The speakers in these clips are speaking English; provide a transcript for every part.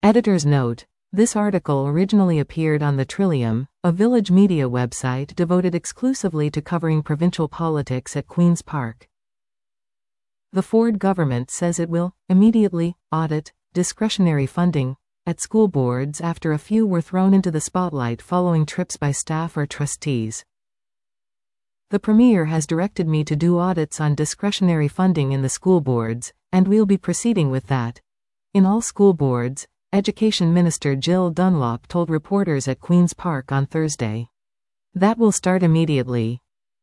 Editor's note: this article originally appeared on The Trillium, a Village Media website devoted exclusively to covering provincial politics at Queen's Park. The Ford government says it will immediately audit discretionary funding at school boards after a few were thrown into the spotlight following trips by staff or trustees. The Premier has directed me to do audits on discretionary funding in the school boards, and we'll be proceeding with that. In all school boards, Education Minister Jill Dunlop told reporters at Queen's Park on Thursday. That will start immediately.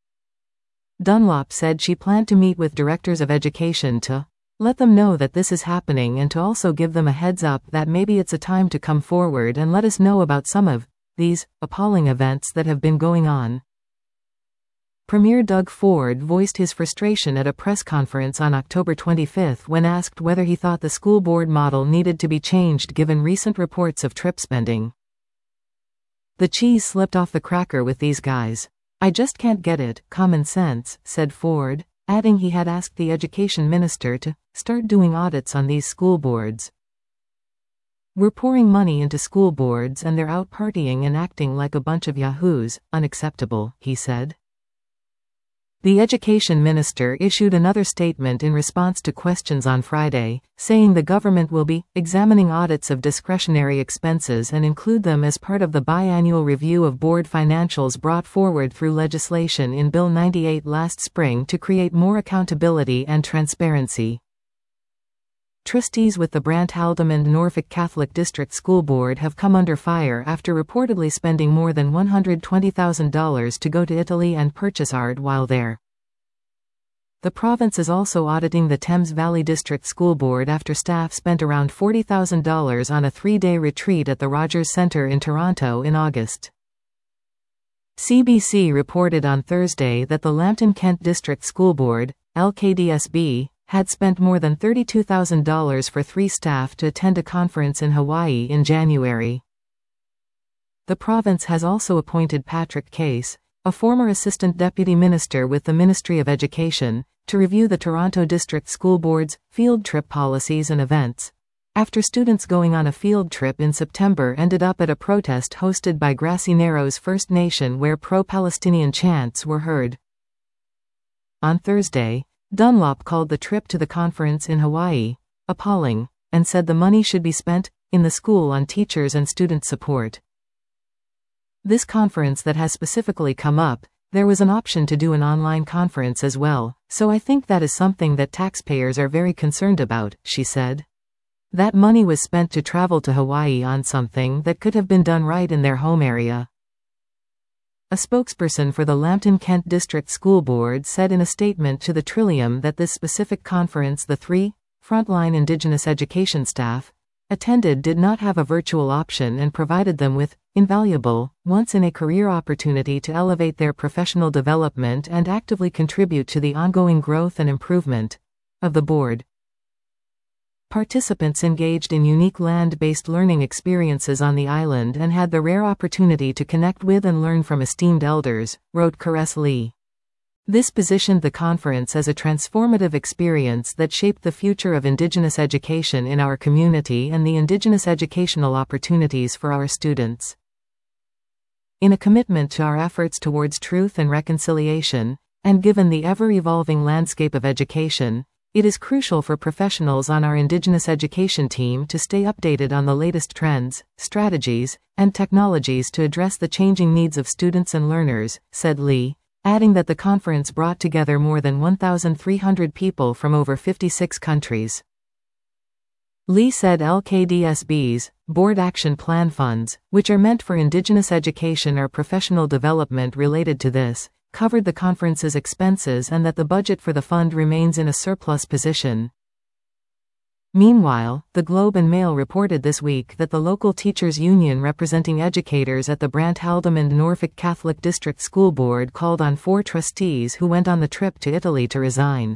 Dunlop said she planned to meet with directors of education to let them know that this is happening and to also give them a heads up that maybe it's a time to come forward and let us know about some of these appalling events that have been going on. Premier Doug Ford voiced his frustration at a press conference on October 25 when asked whether he thought the school board model needed to be changed given recent reports of trip spending. "The cheese slipped off the cracker with these guys. I just can't get it, common sense," said Ford, adding he had asked the education minister to start doing audits on these school boards. "We're pouring money into school boards and they're out partying and acting like a bunch of yahoos, unacceptable," he said. The education minister issued another statement in response to questions on Friday, saying the government will be examining audits of discretionary expenses and include them as part of the biannual review of board financials brought forward through legislation in Bill 98 last spring to create more accountability and transparency. Trustees with the Brant-Haldimand Norfolk Catholic District School Board have come under fire after reportedly spending more than $120,000 to go to Italy and purchase art while there. The province is also auditing the Thames Valley District School Board after staff spent around $40,000 on a 3-day retreat at the Rogers Centre in Toronto in August. CBC reported on Thursday that the Lambton Kent District School Board, LKDSB, had spent more than $32,000 for 3 staff to attend a conference in Hawaii in January. The province has also appointed Patrick Case, a former assistant deputy minister with the Ministry of Education, to review the Toronto District School Board's field trip policies and events, after students going on a field trip in September ended up at a protest hosted by Grassy Narrows First Nation where pro-Palestinian chants were heard. On Thursday, Dunlop called the trip to the conference in Hawaii appalling, and said the money should be spent in the school on teachers and student support. This conference that has specifically come up, there was an option to do an online conference as well, so I think that is something that taxpayers are very concerned about, she said. That money was spent to travel to Hawaii on something that could have been done right in their home area. A spokesperson for the Lambton Kent District School Board said in a statement to the Trillium that this specific conference the 3 frontline Indigenous education staff attended did not have a virtual option and provided them with invaluable, once-in-a-career opportunity to elevate their professional development and actively contribute to the ongoing growth and improvement of the board. Participants engaged in unique land-based learning experiences on the island and had the rare opportunity to connect with and learn from esteemed elders, wrote Caress Lee. This positioned the conference as a transformative experience that shaped the future of Indigenous education in our community and the Indigenous educational opportunities for our students. In a commitment to our efforts towards truth and reconciliation, and given the ever-evolving landscape of education, it is crucial for professionals on our Indigenous education team to stay updated on the latest trends, strategies, and technologies to address the changing needs of students and learners, said Lee, adding that the conference brought together more than 1,300 people from over 56 countries. Lee said LKDSB's Board Action Plan funds, which are meant for Indigenous education or professional development related to this, covered the conference's expenses and that the budget for the fund remains in a surplus position. Meanwhile, the Globe and Mail reported this week that the local teachers' union representing educators at the Brant-Haldimand Norfolk Catholic District School Board called on 4 trustees who went on the trip to Italy to resign.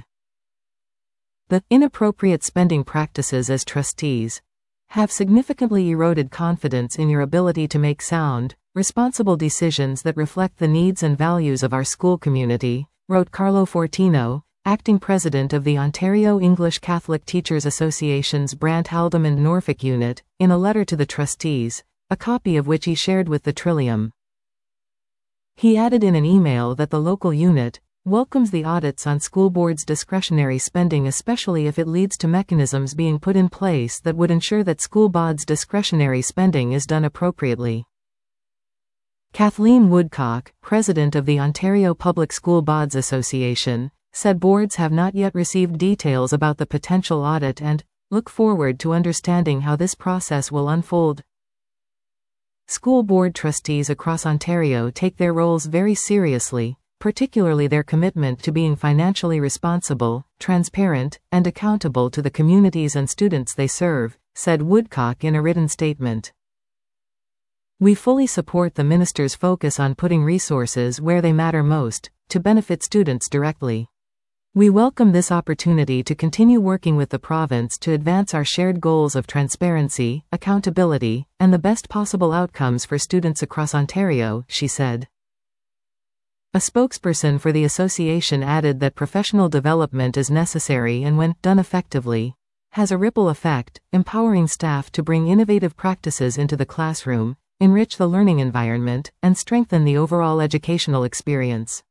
The inappropriate spending practices as trustees have significantly eroded confidence in your ability to make sound, responsible decisions that reflect the needs and values of our school community, wrote Carlo Fortino, acting president of the Ontario English Catholic Teachers Association's Brant Haldimand Norfolk unit, in a letter to the trustees, a copy of which he shared with the Trillium. He added in an email that the local unit welcomes the audits on school boards' discretionary spending, especially if it leads to mechanisms being put in place that would ensure that school boards' discretionary spending is done appropriately. Kathleen Woodcock, president of the Ontario Public School Boards Association, said boards have not yet received details about the potential audit and look forward to understanding how this process will unfold. School board trustees across Ontario take their roles very seriously, particularly their commitment to being financially responsible, transparent, and accountable to the communities and students they serve, said Woodcock in a written statement. We fully support the minister's focus on putting resources where they matter most, to benefit students directly. We welcome this opportunity to continue working with the province to advance our shared goals of transparency, accountability, and the best possible outcomes for students across Ontario, she said. A spokesperson for the association added that professional development is necessary and, when done effectively, has a ripple effect, empowering staff to bring innovative practices into the classroom, enrich the learning environment, and strengthen the overall educational experience.